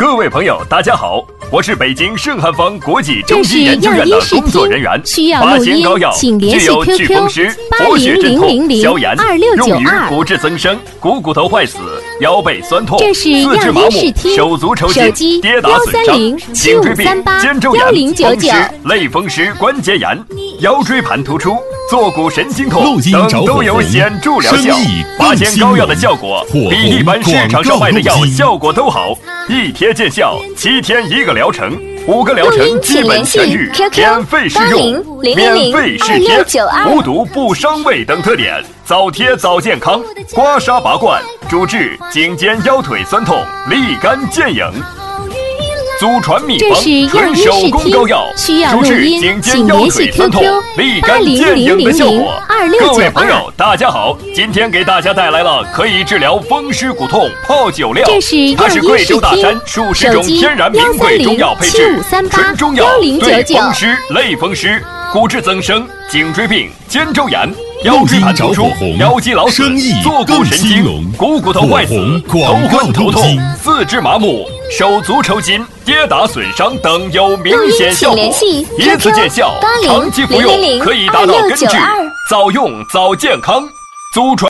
各位朋友，大家好，我是北京圣汉方国际中医研究院的工作人员。八仙膏药具有祛风湿、活血镇痛、消炎，用于骨质增生、股骨头坏死、腰背酸痛、四肢麻木、手足抽筋、跌打损伤、颈椎病、肩周炎、风湿、类风湿关节炎、腰椎盘突出、坐骨神经痛等都有显著疗效。八仙膏药的效果比一般市场上卖的药效果都好，1贴见效，7天1个疗程，5个疗程基本痊愈，免费试用，免费试贴，无毒不伤胃等特点，早贴早健康，刮痧拔罐，主治颈肩腰腿酸痛，立竿见影。祖传秘方纯手工膏药，主治颈肩腰腿酸痛，立竿见影的效果。各位朋友，大家好，今天给大家带来了可以治疗风湿骨痛泡酒料，它是贵州大山数十种天然名贵中药配置，纯中药对风湿、类风湿、骨质增生、颈椎病、肩周炎、腰椎盘突出、腰肌劳损、坐骨神经、股骨头坏死、头昏头痛、四肢麻木、手足抽筋、跌打损伤等有明显效果，一次见效，长期服用可以达到根治，早用早健康。祖传